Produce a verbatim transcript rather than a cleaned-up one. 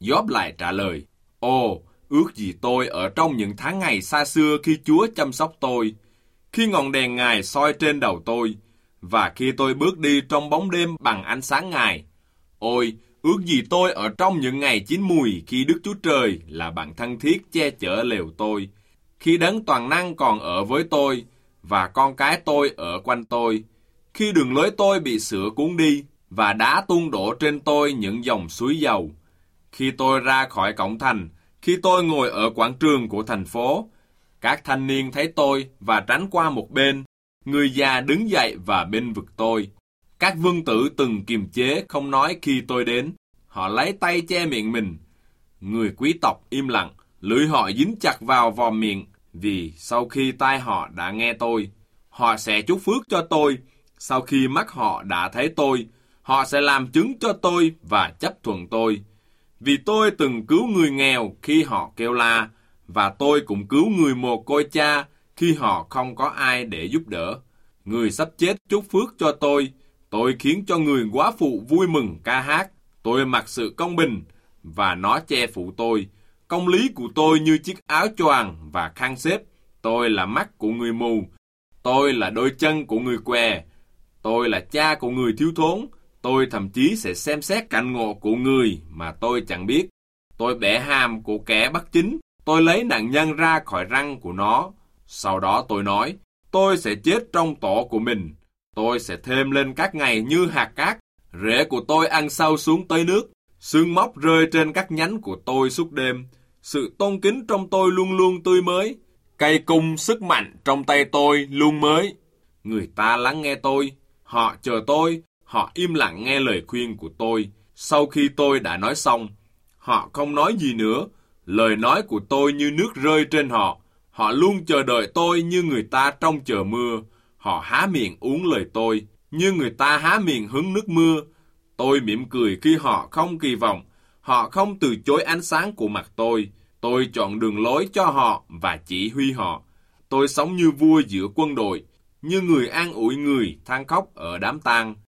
Gióp lại trả lời, ồ, ước gì tôi ở trong những tháng ngày xa xưa khi Chúa chăm sóc tôi, khi ngọn đèn Ngài soi trên đầu tôi, và khi tôi bước đi trong bóng đêm bằng ánh sáng Ngài. Ôi, ước gì tôi ở trong những ngày chín mùi khi Đức Chúa Trời là bạn thân thiết che chở lều tôi, khi Đấng Toàn Năng còn ở với tôi, và con cái tôi ở quanh tôi, khi đường lối tôi bị sửa cuốn đi, và đá tuôn đổ trên tôi những dòng suối dầu. Khi tôi ra khỏi cổng thành, khi tôi ngồi ở quảng trường của thành phố, các thanh niên thấy tôi và tránh qua một bên, người già đứng dậy và bênh vực tôi. Các vương tử từng kiềm chế không nói khi tôi đến, họ lấy tay che miệng mình. Người quý tộc im lặng, lưỡi họ dính chặt vào vòm miệng, vì sau khi tai họ đã nghe tôi, họ sẽ chúc phước cho tôi. Sau khi mắt họ đã thấy tôi, họ sẽ làm chứng cho tôi và chấp thuận tôi. Vì tôi từng cứu người nghèo khi họ kêu la, và tôi cũng cứu người mồ côi cha khi họ không có ai để giúp đỡ. Người sắp chết chúc phước cho tôi, tôi khiến cho người góa phụ vui mừng ca hát. Tôi mặc sự công bình, và nó che phủ tôi. Công lý của tôi như chiếc áo choàng và khăn xếp. Tôi là mắt của người mù. Tôi là đôi chân của người què. Tôi là cha của người thiếu thốn. Tôi thậm chí sẽ xem xét cảnh ngộ của người mà tôi chẳng biết. Tôi bẻ hàm của kẻ bất chính. Tôi lấy nạn nhân ra khỏi răng của nó. Sau đó tôi nói, tôi sẽ chết trong tổ của mình. Tôi sẽ thêm lên các ngày như hạt cát. Rễ của tôi ăn sâu xuống tới nước. Sương móc rơi trên các nhánh của tôi suốt đêm. Sự tôn kính trong tôi luôn luôn tươi mới. Cây cung sức mạnh trong tay tôi luôn mới. Người ta lắng nghe tôi. Họ chờ tôi. Họ im lặng nghe lời khuyên của tôi. Sau khi tôi đã nói xong, họ không nói gì nữa. Lời nói của tôi như nước rơi trên họ. Họ luôn chờ đợi tôi như người ta trông chờ mưa. Họ há miệng uống lời tôi, như người ta há miệng hứng nước mưa. Tôi mỉm cười khi họ không kỳ vọng. Họ không từ chối ánh sáng của mặt tôi. Tôi chọn đường lối cho họ và chỉ huy họ. Tôi sống như vua giữa quân đội, như người an ủi người than khóc ở đám tang.